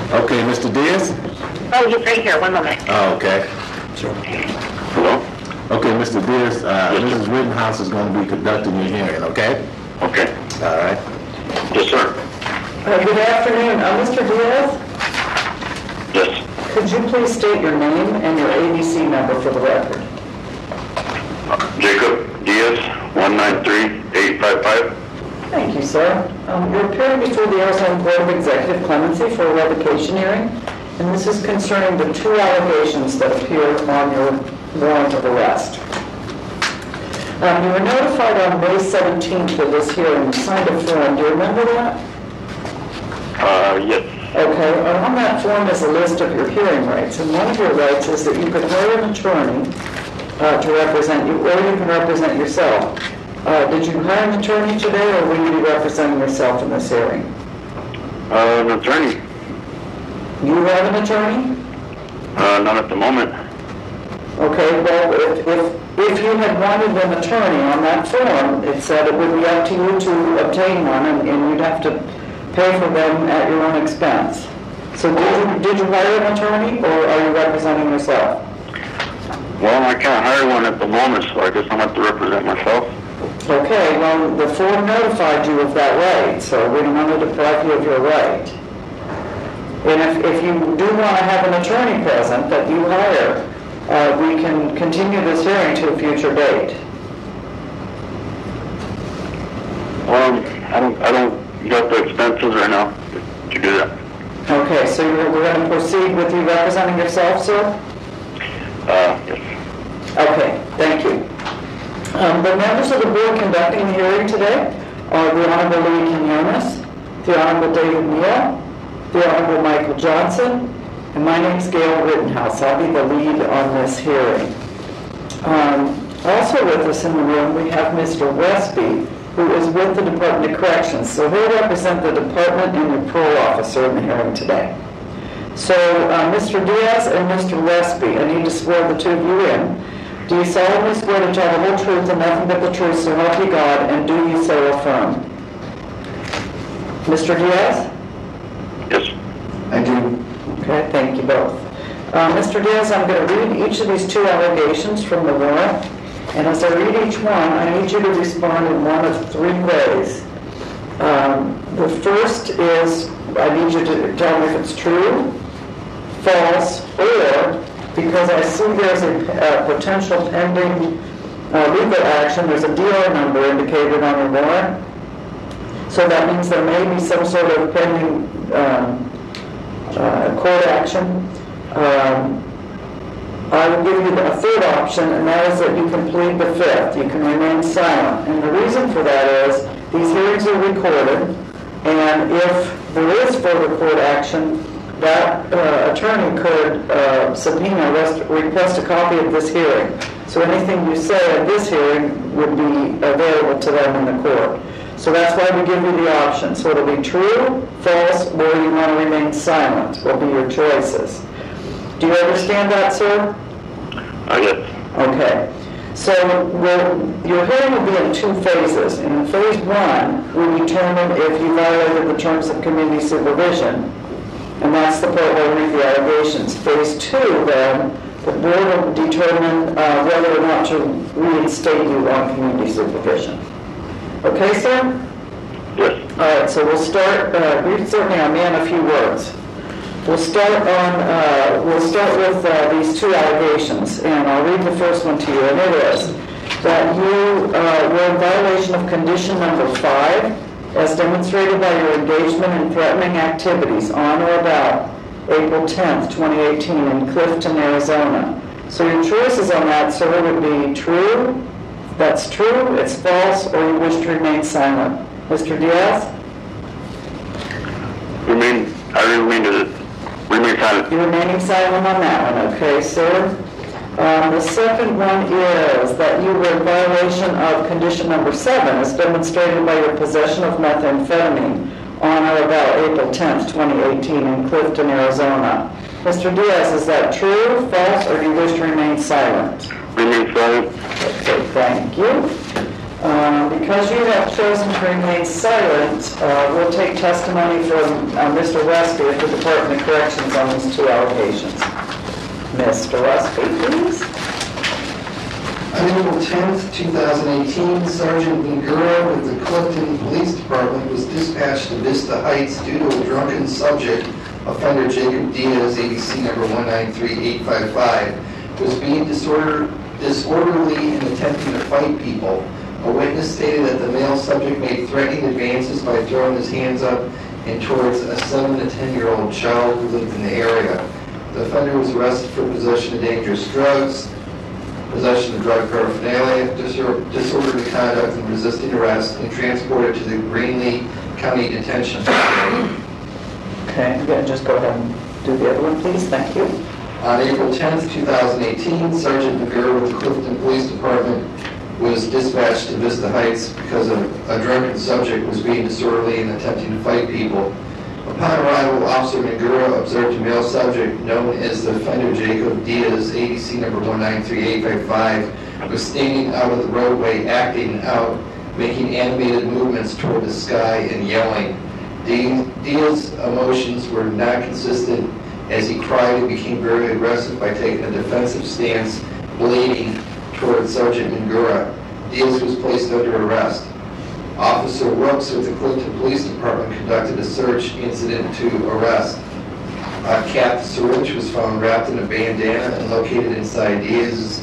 Okay, Mr. Diaz? Oh, he's right here. One moment. Oh, okay. Sure. Hello? Okay, Mr. Diaz, Mrs. Rittenhouse is going to be conducting your hearing, okay? Okay. All right. Yes, sir. Good afternoon. Mr. Diaz, Yes. could you please state your name and your ABC number for the record? Jacob Diaz, 193-855. Thank you, sir. You're appearing before the Arizona Board of Executive Clemency for a revocation hearing, and this is concerning the two allegations that appear on your warrant of arrest. You were notified on May 17th of this hearing. You signed a form. Do you remember that? Yes. Okay. On that form is a list of your hearing rights, and one of your rights is that you could hire an attorney to represent you, or you can represent yourself. Did you hire an attorney today, or will you be representing yourself in this hearing? An attorney? You have an attorney? Not at the moment. Okay, well, if you had wanted an attorney on that form, it said it would be up to you to obtain one, and you'd have to pay for them at your own expense. So did you hire an attorney, or are you representing yourself? Well, I can't hire one at the moment, so I guess I'm going to have to represent myself. Okay, well, the form notified you of that right, so we don't want to deprive you of your right. And if you do want to have an attorney present that you hire, we can continue this hearing to a future date. I don't got the expenses right now to do that. Okay, so we're going to proceed with you representing yourself, sir? Yes. Okay, thank you. The members of the board conducting the hearing today are the Honorable Louis Quinones, the Honorable David Neal, the Honorable Michael Johnson, and my name is Gail Rittenhouse. I'll be the lead on this hearing. Also with us in the room, we have Mr. Westby, who is with the Department of Corrections. So he'll represent the department and your parole officer in the hearing today. So Mr. Diaz and Mr. Westby, I need to swear the two of you in. Do you solemnly swear to tell the whole truth and nothing but the truth, so help you God, and do you so affirm? Mr. Diaz? Yes. I do. Okay, thank you both. Mr. Diaz, I'm going to read each of these two allegations from the warrant, and as I read each one, I need you to respond in one of three ways. The first is, I need you to tell me if it's true, false, or, because I see there's a potential pending legal action, there's a DR number indicated on the warrant, so that means there may be some sort of pending court action. I will give you a third option, and that is that you can plead the fifth. You can remain silent. And the reason for that is these hearings are recorded, and if there is further court action, that attorney could subpoena, request a copy of this hearing. So anything you say at this hearing would be available to them in the court. So that's why we give you the option. So it'll be true, false, or you want to remain silent will be your choices. Do you understand that, sir? Yes. Okay. So your hearing will be in two phases. In phase one, we determine if you violated the terms of community supervision, and that's the part where we read the allegations. Phase two, then, the board will determine whether or not to reinstate you on community supervision. Okay, sir? Yes. All right, so we'll start, certainly I may have a few words. We'll start with these two allegations, and I'll read the first one to you, and it is that you were in violation of condition number 5, as demonstrated by your engagement in threatening activities on or about April 10th, 2018 in Clifton, Arizona. So your choices on that, sir, would be true, that's true, it's false, or you wish to remain silent. Mr. Diaz? Remain silent. You're remaining silent on that one, okay, sir? The second one is that you were in violation of condition number 7, as demonstrated by your possession of methamphetamine on or about April 10th, 2018 in Clifton, Arizona. Mr. Diaz, is that true, false, or do you wish to remain silent? Remain silent. Okay, thank you. Because you have chosen to remain silent, we'll take testimony from Mr. Westby of the Department of Corrections on these two allegations. Mr. Westby, please. On April 10th, 2018, Sergeant Ngura with the Clifton Police Department was dispatched to Vista Heights due to a drunken subject, offender Jacob Diaz, ABC number 193855, was being disorderly and attempting to fight people. A witness stated that the male subject made threatening advances by throwing his hands up and towards a 7 to 10-year-old child who lived in the area. The offender was arrested for possession of dangerous drugs, possession of drug paraphernalia, disorderly conduct, and resisting arrest, and transported to the Greenlee County Detention Facility. Okay, yeah, just go ahead and do the other one, please. Thank you. On April 10th, 2018, Sergeant McGurr with the Clifton Police Department was dispatched to Vista Heights because a drunken subject was being disorderly and attempting to fight people. Upon arrival, Officer McGurr observed a male subject known as the offender Jacob Diaz, ABC number 193855, was standing out of the roadway, acting out, making animated movements toward the sky and yelling. Diaz's emotions were not consistent as he cried and became very aggressive by taking a defensive stance, bleeding toward Sergeant Ngura. Diaz was placed under arrest. Officer Rooks with the Clifton Police Department conducted a search incident to arrest. A cap syringe was found wrapped in a bandana and located inside Diaz's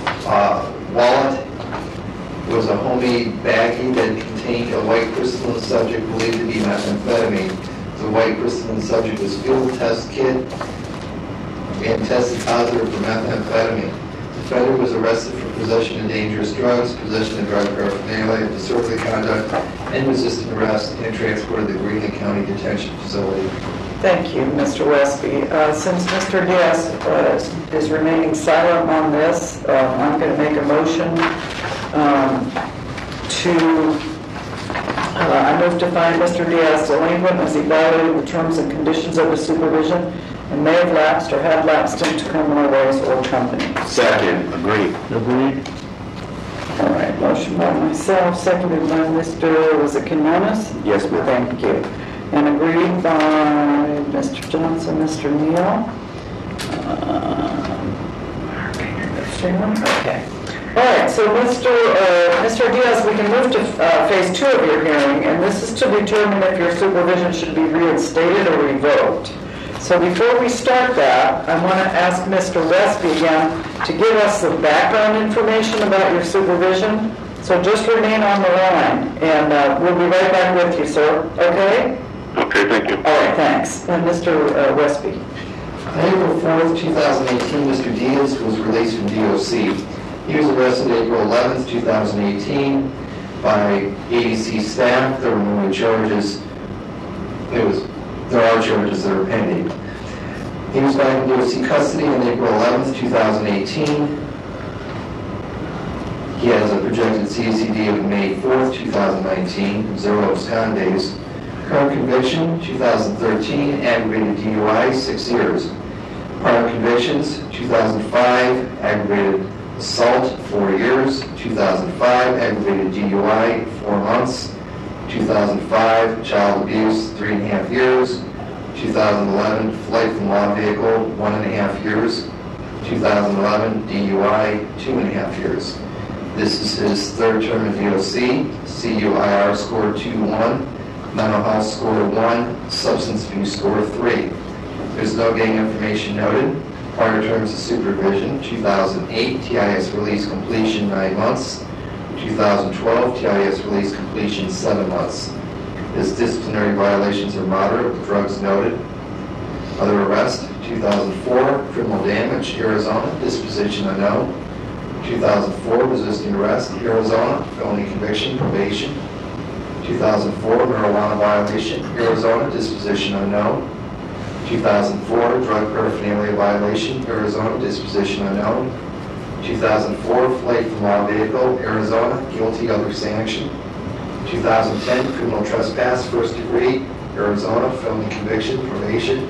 wallet was a homemade baggie that contained a white crystalline subject believed to be methamphetamine. The white crystalline subject was field test kit and tested positive for methamphetamine. The offender was arrested for possession of dangerous drugs, possession of drug paraphernalia, disorderly conduct, and resisting arrest, and transported to the Greenlee County Detention Facility. Thank you, Mr. Westby. Since Mr. Diaz is remaining silent on this, I'm going to make a motion I move to find Mr. Diaz delinquent as he violated the terms and conditions of his supervision and may have lapsed or had lapsed into criminal ways or company. Second. Agreed. All right, motion by myself, seconded by Mr. Was it Quinones? Yes, ma'am. Thank you. And agreed by Mr. Johnson, Mr. Neal. Okay. All right, so Mr. Diaz, we can move to phase 2 of your hearing, and this is to determine if your supervision should be reinstated or revoked. So before we start that, I want to ask Mr. Westby again to give us the background information about your supervision. So just remain on the line, and we'll be right back with you, sir. Okay? Okay, thank you. All right, thanks. And Mr. Westby. On April 4th, 2018, Mr. Diaz was released from DOC. He was arrested April 11th, 2018 by ADC staff. There were no charges. There are charges that are pending. He was back in DOC custody on April 11th, 2018. He has a projected CACD of May 4th, 2019, 0 abscond days. Current conviction, 2013, aggravated DUI, 6 years. Prior convictions, 2005, aggravated assault, 4 years. 2005, aggravated DUI, 4 months. 2005, child abuse, 3.5 years. 2011, flight from law vehicle, 1.5 years. 2011, DUI, 2.5 years. This is his third term in DOC. CUIR score 2-1. Mental health score 1, substance abuse score 3. There's no gang information noted. Prior terms of supervision, 2008, TIS release completion 9 months. 2012, TIS release completion 7 months. His disciplinary violations are moderate, with drugs noted. Other arrest, 2004, criminal damage, Arizona, disposition unknown. 2004, resisting arrest, Arizona, felony conviction, probation. 2004, marijuana violation, Arizona, disposition unknown. 2004, drug paraphernalia violation, Arizona, disposition unknown. 2004, flight from law vehicle, Arizona, guilty other sanction. 2010, criminal trespass, first degree, Arizona, felony conviction, probation.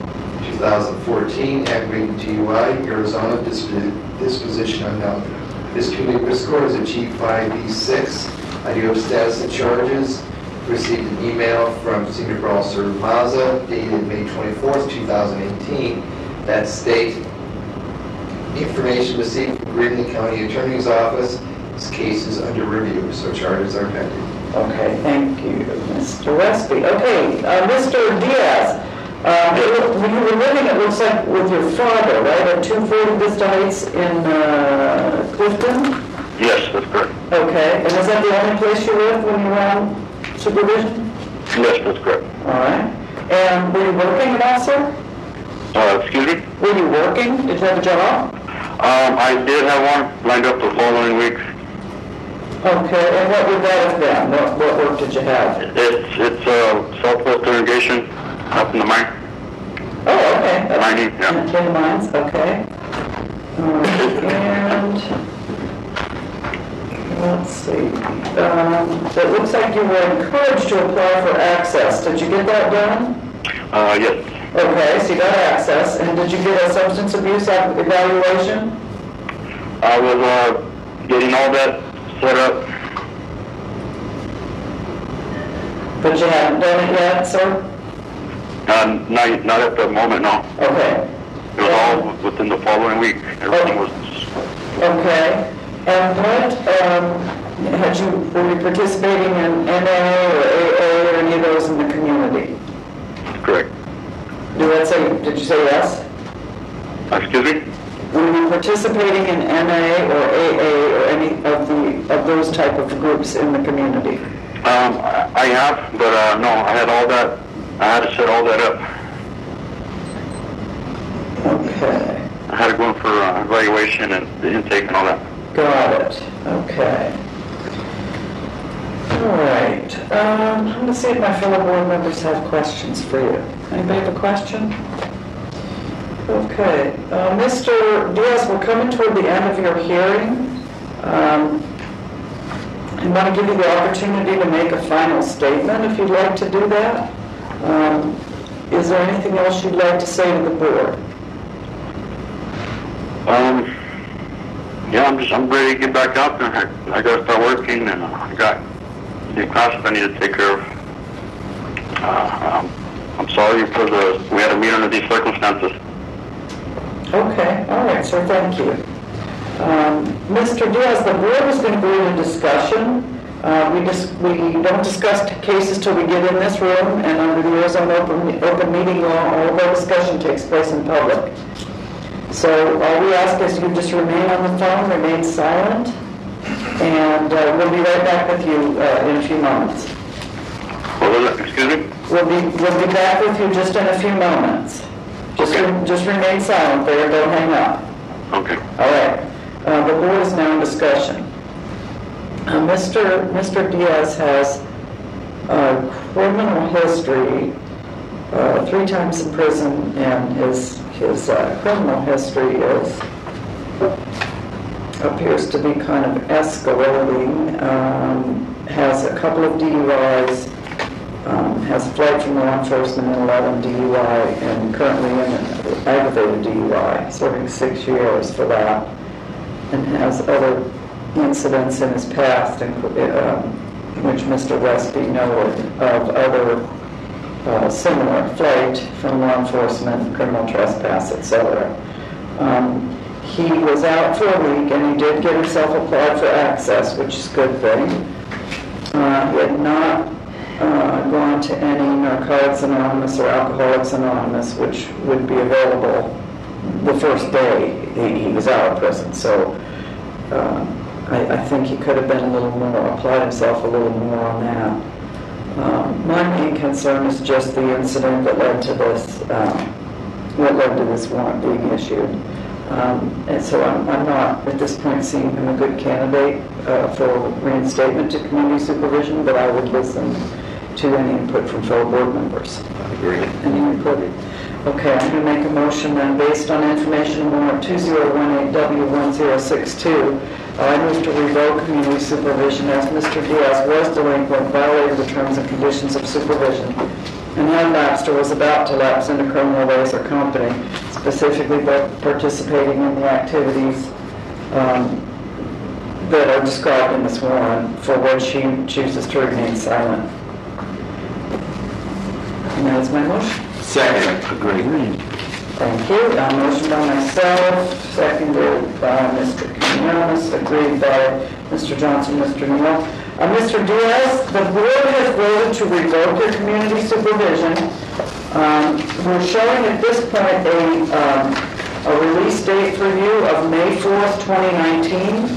2014, aggravated DUI, Arizona, disposition unknown. This cumulative risk score is achieved by B6. I do have status of charges. Received an email from Senior Patrol Officer Mazza dated May 24th, 2018 that state information received from Greeley County Attorney's Office. This case is under review, so charges are pending. Okay, thank you, Mr. Westby. Okay, Mr. Diaz, when you were living, it looks like, with your father, right, at 240 Vista Heights in Clifton? Yes, that's correct. Okay, and is that the only place you lived when you were on supervision? Yes, that's correct. All right. And were you working at all, sir? Excuse me? Were you working? Did you have a job? I did have one lined up the following week. Okay, and what would that have been? What work did you have? It's Southwest Irrigation up in the mine. Oh, okay. Mining, yeah. In the mines, okay. And let's see. It looks like you were encouraged to apply for access. Did you get that done? Yes. Okay, so you got access. And did you get a substance abuse evaluation? I was getting all that set up. But you haven't done it yet, sir? Not at the moment, no. Okay. It was all within the following week. Everything was... Okay. And what, were you participating in NA or AA or any of those in the community? Correct. Did you say yes? Excuse me? Were you participating in NA or AA or any of those type of groups in the community? I have, but no, I had all that. I had to set all that up. Okay. I had to go in for evaluation and the intake and all that. Got it. Okay. All right. I'm going to see if my fellow board members have questions for you. Anybody have a question? Okay. Mr. Diaz, we're coming toward the end of your hearing. I want to give you the opportunity to make a final statement if you'd like to do that. Is there anything else you'd like to say to the board? Yeah, I'm ready to get back out there. I got to start working, and I got the classes I need to take care of. I'm sorry for we had to meet under these circumstances. Okay, all right, sir, thank you. Mr. Diaz, the board is going to go into discussion. We don't discuss cases till we get in this room, and under the Arizona open meeting law, all of our discussion takes place in public. So all we ask is you just remain on the phone, remain silent, and we'll be right back with you in a few moments. Excuse me? We'll be back with you just in a few moments. Just remain silent there, don't hang up. Okay. All right. The board is now in discussion. Mr. Diaz has a criminal history, 3 times in prison, and his criminal history appears to be kind of escalating. Has a couple of DUIs, has fled from law enforcement in 11 DUI, and currently in an aggravated DUI, serving 6 years for that, and has other incidents in his past, which Mr. Westby noted, of other similar flight from law enforcement, criminal trespass, etc. He was out for a week, and he did get himself applied for access, which is a good thing. He had not gone to any Narcotics Anonymous or Alcoholics Anonymous, which would be available the first day he was out of prison. So I think he could have been a little more, applied himself a little more on that. My main concern is just the incident that led to this, warrant being issued. And so I'm not, at this point, seeing him a good candidate for reinstatement to community supervision, but I would listen to any input from fellow board members. I agree. Any input? Okay, I'm going to make a motion then, based on information in warrant 2018W1062, I move to revoke community supervision as Mr. Diaz was delinquent, violated the terms and conditions of supervision, and had lapsed or was about to lapse into criminal ways or company, specifically by participating in the activities that are described in this warrant for which he chooses to remain silent. And that is my motion. Second. Agreed. Thank you. Motion by myself, seconded by Mr. Quinones, agreed by Mr. Johnson, Mr. Neal. Mr. Diaz, the board has voted to revoke your community supervision. We're showing at this point a release date for you of May 4th, 2019.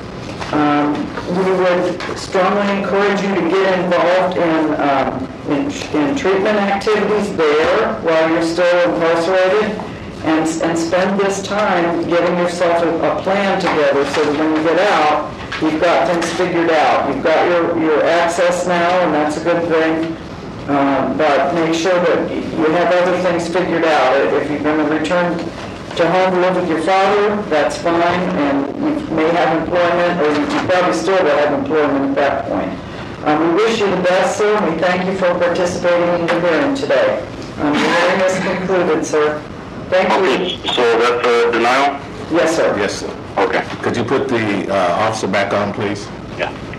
We would strongly encourage you to get involved in treatment activities there while you're still incarcerated, and spend this time getting yourself a plan together so that when you get out, you've got things figured out. You've got your access now, and that's a good thing. But make sure that you have other things figured out. If you're going to return to home to live with your father, that's fine, and you may have employment, or you probably still will have employment at that point. We wish you the best, sir, and we thank you for participating in the hearing today. The hearing is concluded, sir. Thank you. Okay, so that's a denial? Yes, sir. Yes, sir. Okay, Could you put the officer back on, please? yeah.